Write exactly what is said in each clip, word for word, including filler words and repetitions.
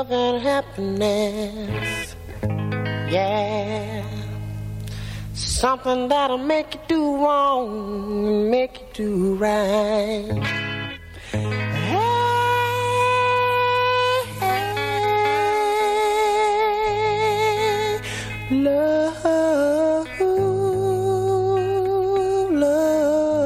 love and happiness. Yeah. Something that'll make you do wrong and make you do right. Hey, hey, love, love.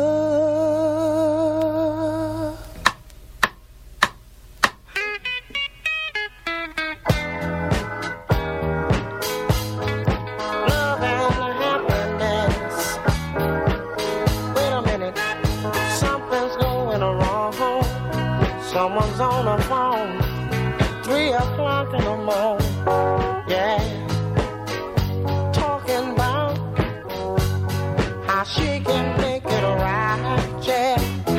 Someone's on the phone, three o'clock in the morning, yeah, talking about how she can make it right, yeah.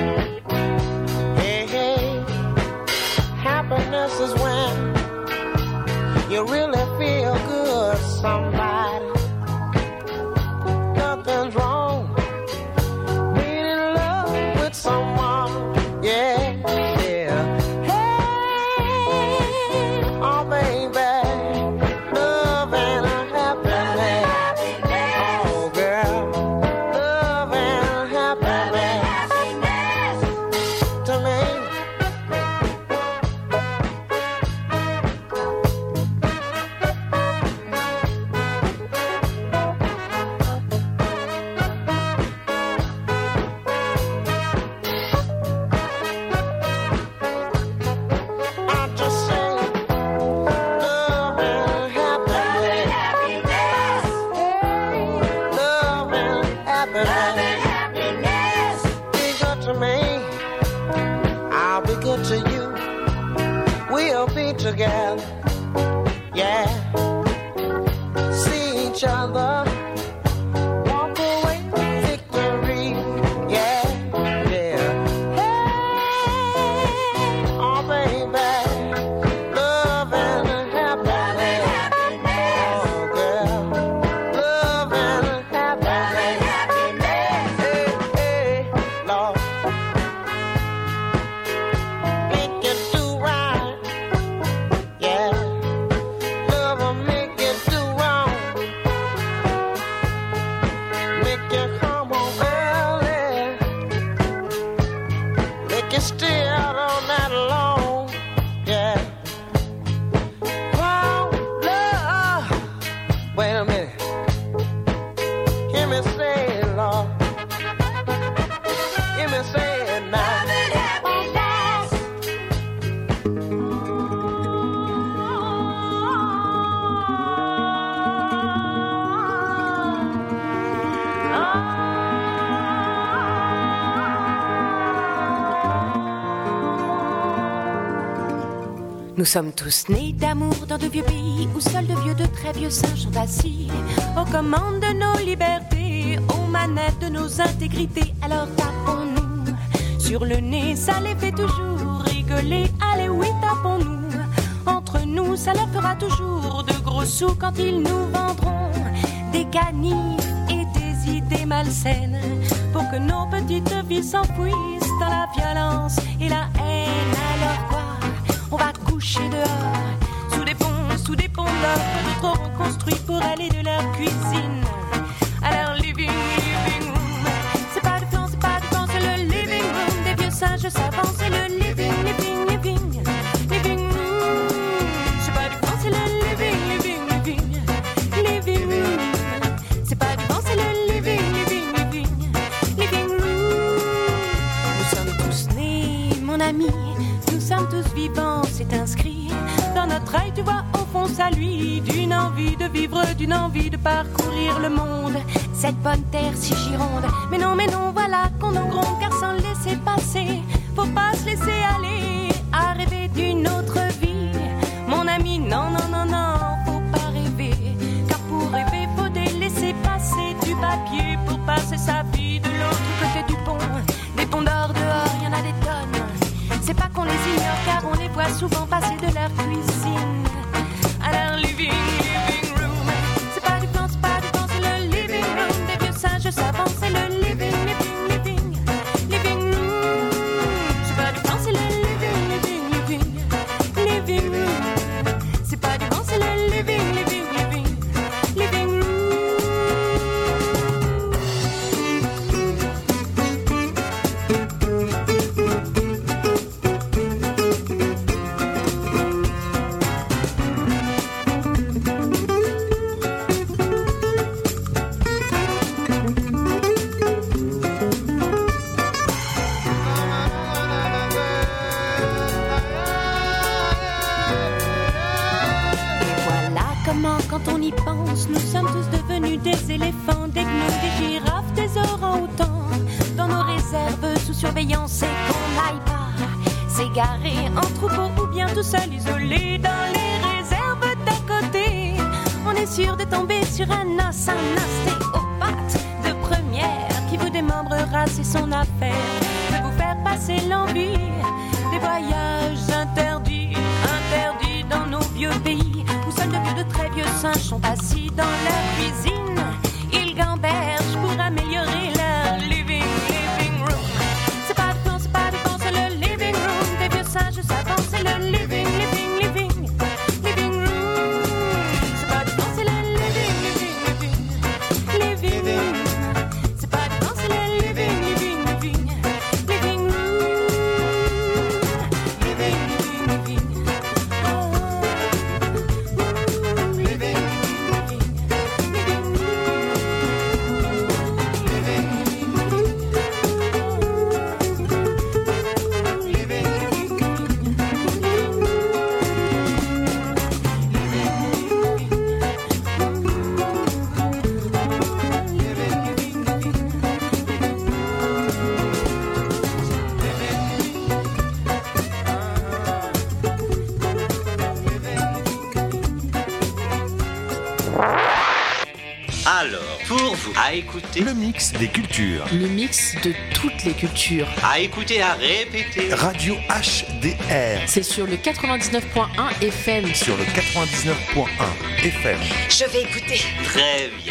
Hey, hey, happiness is when you really feel good, somebody. Nothing's wrong being in love with someone, yeah. Together, yeah, see each other, walk away with victory, yeah, yeah, hey, oh baby, love and happiness, oh girl, love and happiness, hey, hey, Lord, make it do right. Nous sommes tous nés d'amour dans de vieux pays où seuls de vieux, de très vieux singes sont assis aux commandes de nos libertés, aux manettes de nos intégrités. Alors tapons-nous sur le nez, ça les fait toujours rigoler. Allez oui, tapons-nous entre nous, ça leur fera toujours de gros sous quand ils nous vendront des canifs et des idées malsaines pour que nos petites vies s'enfouissent dans la violence et la haine. Alors quoi? On va coucher dehors, sous des ponts, sous des ponts d'or que d'autres ont construits pour aller de leur cuisine à leur living, living room. C'est pas du plan, c'est pas du plan, c'est le living room des vieux singes savants. C'est le living, living, living, living room. C'est pas du plan, c'est le living, living, living, living room. C'est pas du plan, c'est le living, living, living, living room. Nous sommes tous nés, mon ami. Nous sommes tous vivants, c'est inscrit dans notre œil, tu vois, au fond ça lui, d'une envie de vivre, d'une envie de parcourir le monde, cette bonne terre si gironde. Mais non, mais non, voilà qu'on nous gronde, car sans laisser passer, faut pas se laisser aller à rêver d'une autre vie. Mon ami, non, non, non, non, faut pas rêver, car pour rêver, faut délaisser passer du papier pour passer sa vie de l'autre côté du pont. Des ponts d'or dehors, y en a des tonnes. C'est pas qu'on les ignore car on les voit souvent passer de leur cuisine à leur living, living room. C'est pas du plan, c'est pas du plan, c'est le living room des vieux singes savants. C'est le living, living, living, living room. C'est pas du plan, c'est le living, living, living, living room. des éléphants, des gnous, des girafes, des orang-outans. Dans nos réserves sous surveillance et qu'on n'aille pas s'égarer en troupeau ou bien tout seul isolé dans les réserves d'à côté. On est sûr de tomber sur un os, un ostéopathe de première qui vous démembrera, c'est son affaire de vous faire passer l'envie des voyages interdits, interdits dans nos vieux pays où seuls de vieux de très vieux singes sont assis dans leur cuisine. Ils gambergent pour améliorer leur living, living room. C'est pas du fond, c'est pas du fond, c'est le living room des vieux singes savants, c'est le living, living, living, living room. C'est pas du fond, c'est le living, living, living, living room. C'est pas du fond, c'est le living, living, living, living room. Living, living, living. Oh, living, living, living, living room. Alors, pour vous, à écouter, Le mix des cultures. Le mix de toutes les cultures. à écouter, à répéter. Radio H D R C'est sur le quatre-vingt-dix-neuf point un F M. sur le quatre-vingt-dix-neuf point un F M. Je vais écouter. Très bien.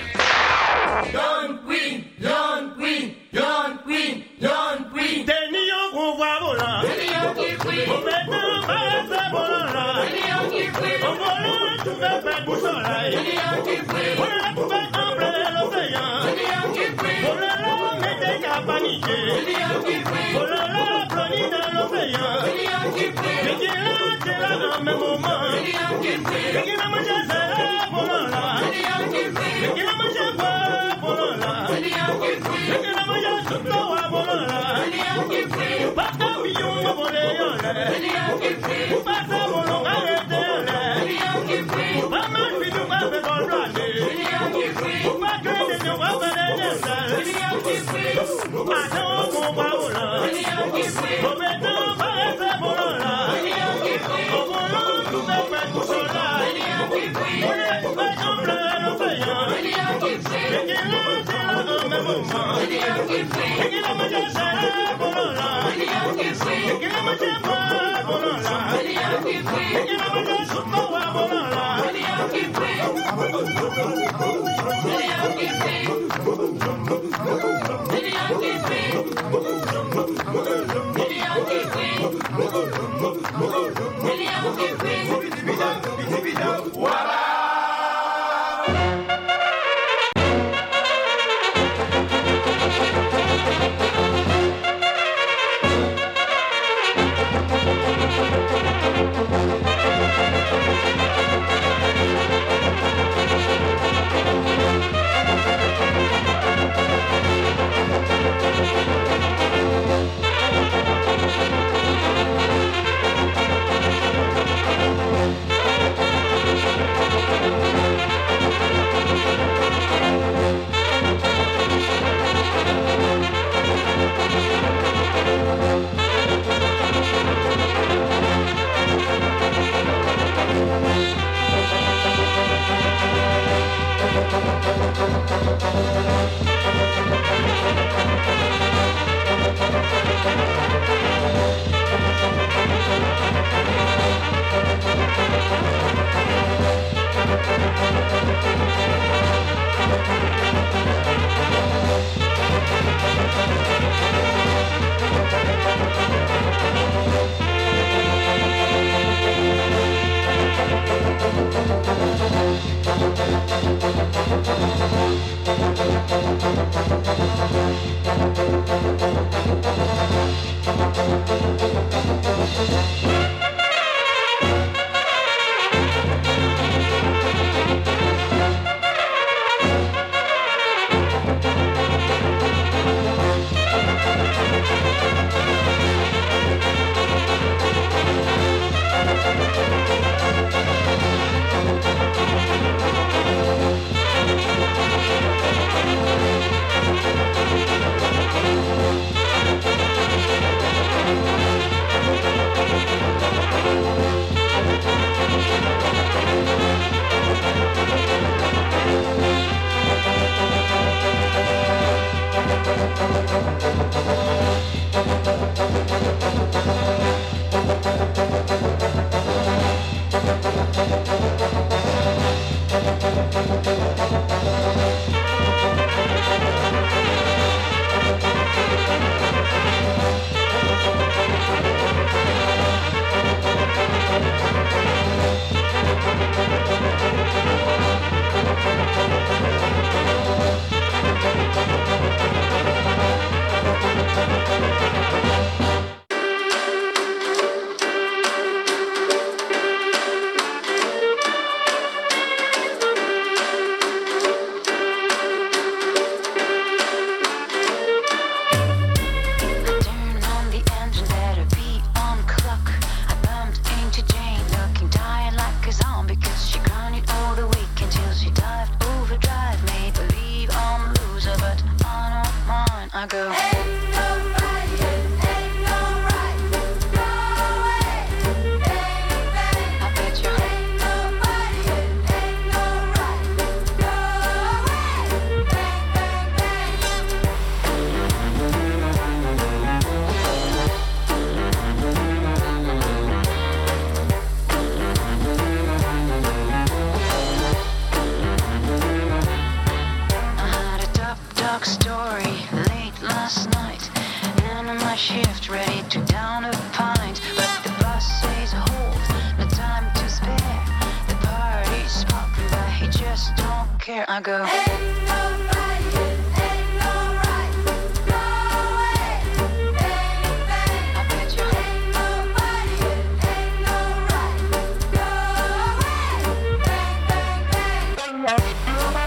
I go. Ain't nobody, ain't no right, no way, bang, bang. I bet you ain't nobody, ain't no right, no way, bang, bang, bang.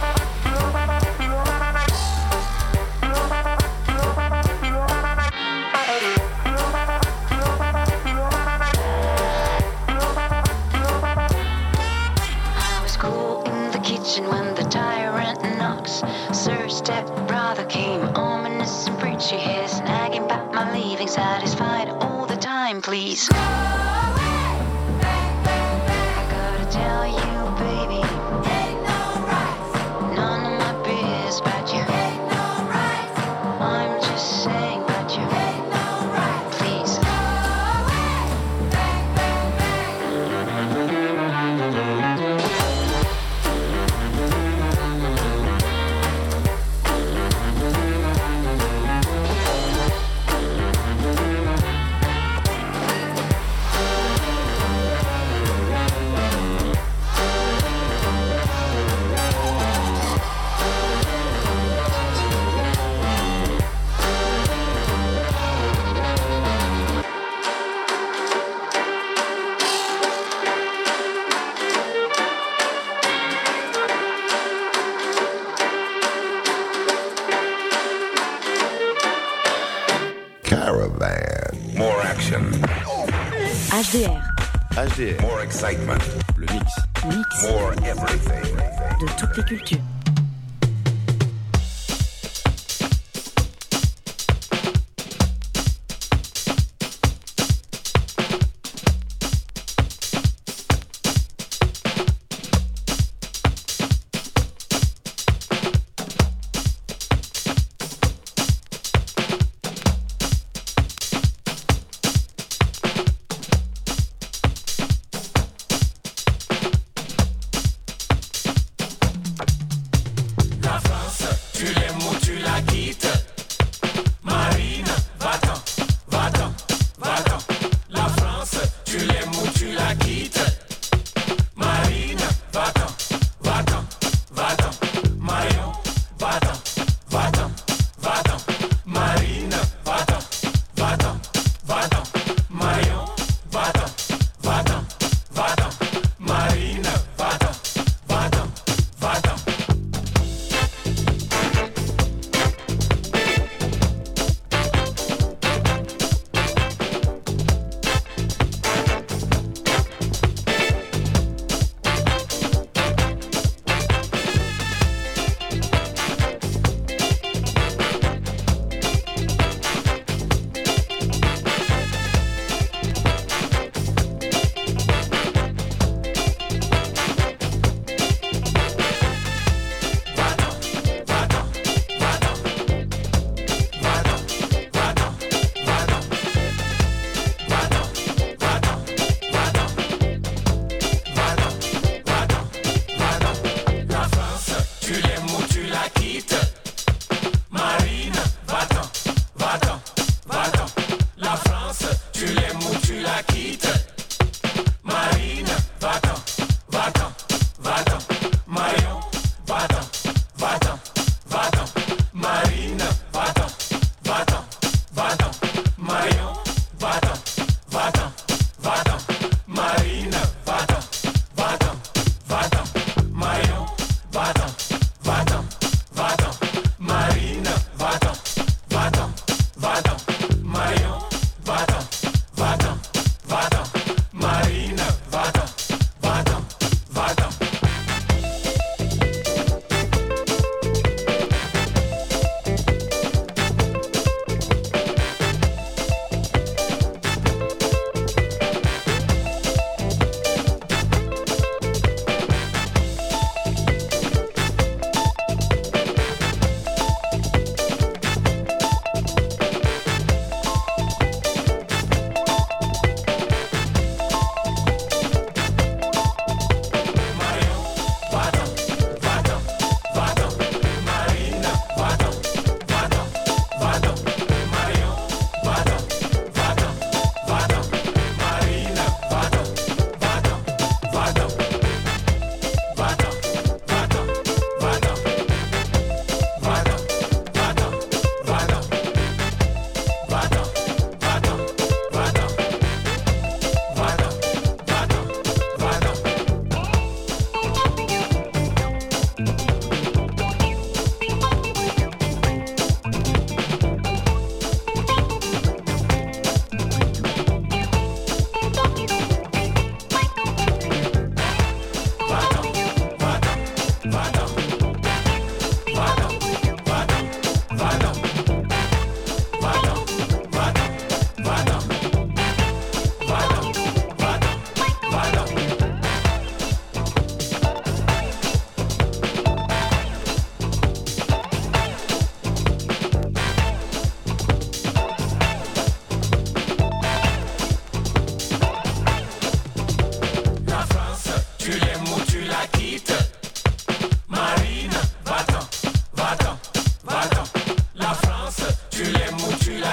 I was cool in the kitchen when the tyrant knocks. Sir step-brother came, ominous and preachy, his nagging about my leaving, satisfied all the time, please. Go away, bang, bang, bang. I gotta tell you, baby, ain't no rights. None of my biz about you. Ain't no rights. I'm just saying about you. Ain't no rights. Please. Go away, bang, bang, bang. Caravan. More action. H D R, H D R, More excitement. le mix. mix More everything. de toutes les cultures.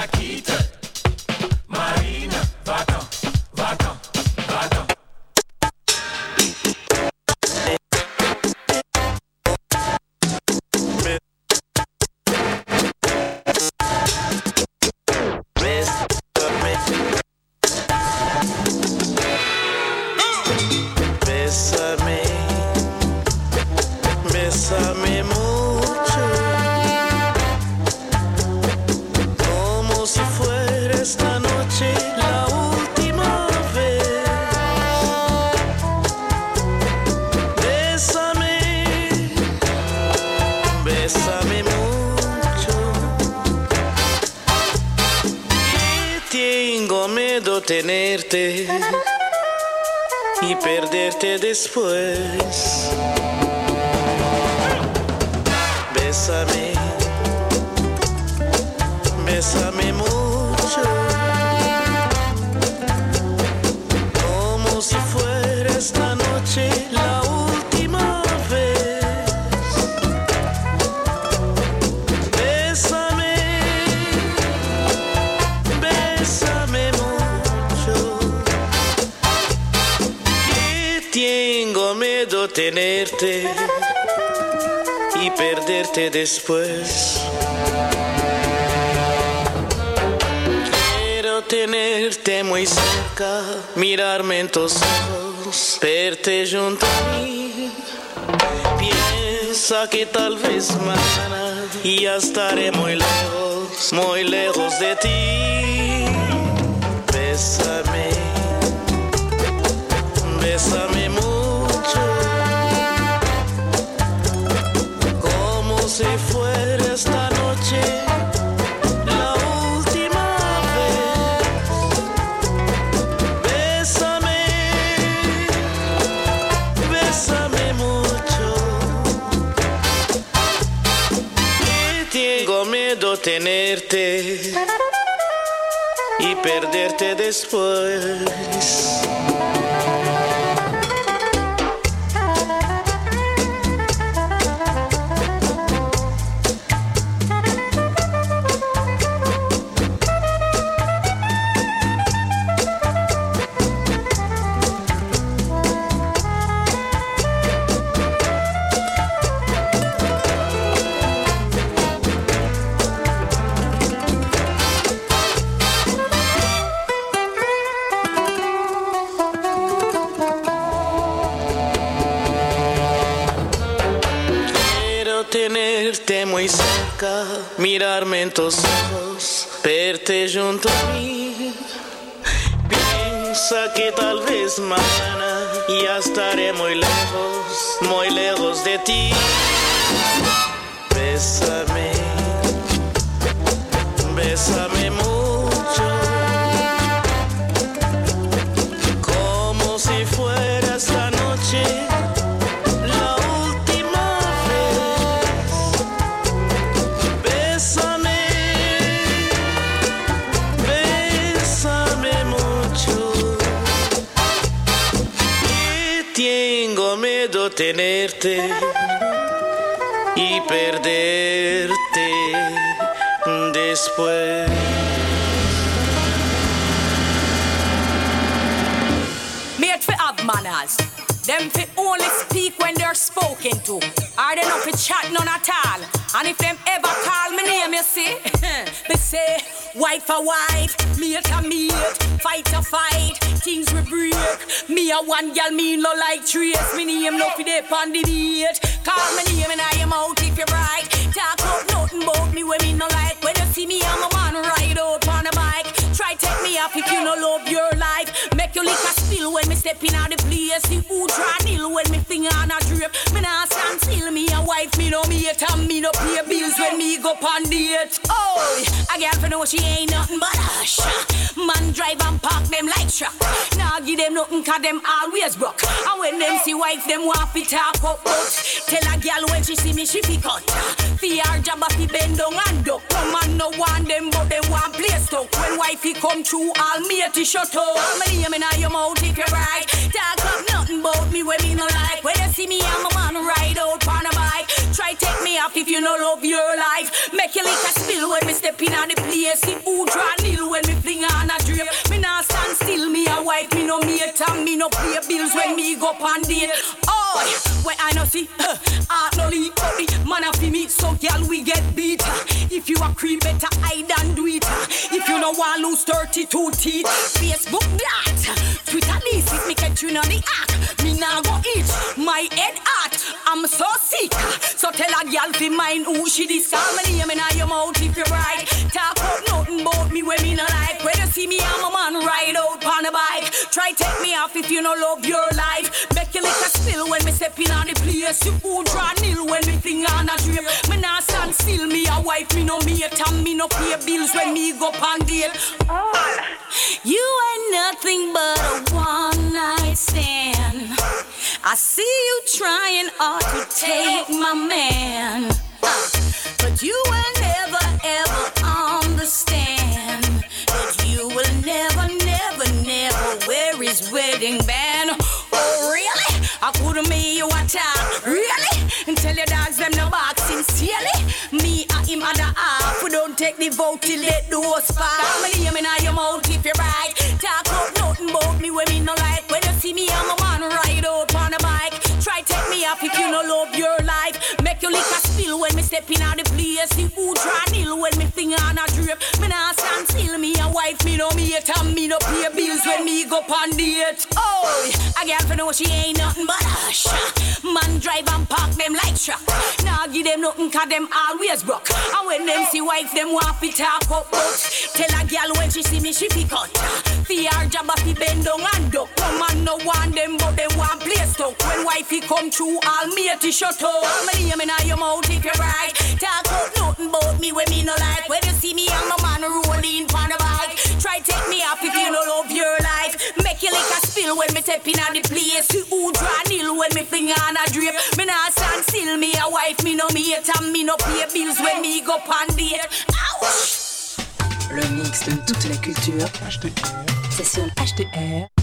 Paquita, Marina, va-t'en, va-t'en, va-t'en. Bésame, bésame mucho, como si fuera esta noche la última vez. Bésame, bésame mucho, y tengo miedo tenerte y perderte después. Bésame, bésame mucho, como si fuera esta noche la última vez. Bésame, bésame mucho, tengo miedo tenerte y perderte después. Quiero tenerte muy cerca, mirarme en tus ojos, verte junto a mí. Piensa que tal vez mañana ya estaré muy lejos, muy lejos de ti. Bésame, bésame mucho, como si fuera esta noche la última vez. Bésame, bésame mucho, y tengo miedo tenerte y perderte después. Tenerte muy cerca, mirarme en tus ojos, verte junto a mí. Piensa que tal vez mañana ya estaré muy lejos, muy lejos de ti. Bésame, bésame mucho, como si fuera esta noche la última vez. Bésame, bésame mucho, y tengo miedo tenerte y perderte después. Made for have manners. Them fi only speak when they're spoken to. Or they not fi chat none at all. And if them ever call me name, you see, they say, white for white, mate for mate, fight to fight, things we break. Me a one girl, me no like trace. Me name no fi dep on the beat. Call me name and I am out if you're right. Talk about nothing about me when me no like. When you see me, I'm a man ride out on a bike. Try take me off if you no love your life. Make you lick a spill when me step in on the place. See who try nil when me finger on a drip. Me nah stand still, me a wife, me no mate. And me no pay bills when me go pon date. Oh, a girl for know she ain't nothing but a shot. Man drive and park them like truck. Nah give them nothing cause them always broke. And when them see wife, them want fi talk up. But tell a girl when she see me, she fi cut. Fi her job a fi bend down and duck. No man no want them, but them want play stuck. When wifey come through, all matey shut up. All my name inna your mouth if you're right. Talk up nothing about me when me no like. When you see me, I'm a man ride out on a bike. Try take me off if you no love your life. Make you like a spill when me step in on the place. See who draw nil when me fling on a drape. Me nah stand still, me a wife, me no mate, and me no pay bills when me go pan date. Oh, when I no see, uh, art no leak, but the man a fi me, so girl we get beat. If you a creep, better hide and do it. If you no want lose thirty-two teeth, Facebook that, Twitter this, if me catch you on the act, me nah go itch, my head hot, I'm so sick. So tell a girl fi mind who she this, call me name in your mouth if you're right. Talk up nothing about me when me no like. When you see me, I'm a man ride out on a bike. Try take me off if you no love your life. Make you like a spill when me step in on the place. You who draw nil when me fling on a drape. Me nah stand still, me a wife, me no mate, and me no pay bills when me go pan date. Oh. You ain't nothing but a one night stand. I see you trying hard to take my man, uh, but you will never ever understand that you will never, never, never wear his wedding band. Oh really? I couldn't make you a talk, really? And tell your dogs them no back sincerely. Me and him at the half, we don't take the vote till let the horse fall. Call me name in your mouth if you're right. Talk up nothing about me when me no like. When you see me, I'm a man ride out on a bike. Try take me off if you no love your life. Make you lick a spill when me step in on the place. See who draw nil when me finger on a drape. Me nah stand still, me a wife, me no mate, and me no pay bills when me go pan date. Oh, a girl for know she ain't nothing but a shot. Man drive and park them like truck. Nah give them nothing cause them always broke. And when them see wife, them want to talk up but tell a girl when she see me, she pick out. Fi her job a fi bend down and duck. No man no want them but them want play stuck. When wifey come through, all me to shut up. All me name in your mouth if you're right. Talk up nothing about me when me no like. When you see me, I'm a man rolling on the bike. Try take me off if you no love your life. Make you like a spill when me step in on the place. You who draw nil when me finger on a drape. Me nah stand still, me a wife, me no mate, and me no pay bills when me go pan date. Ouch! Le mix de toute la culture. H D R. C'est sur H D R.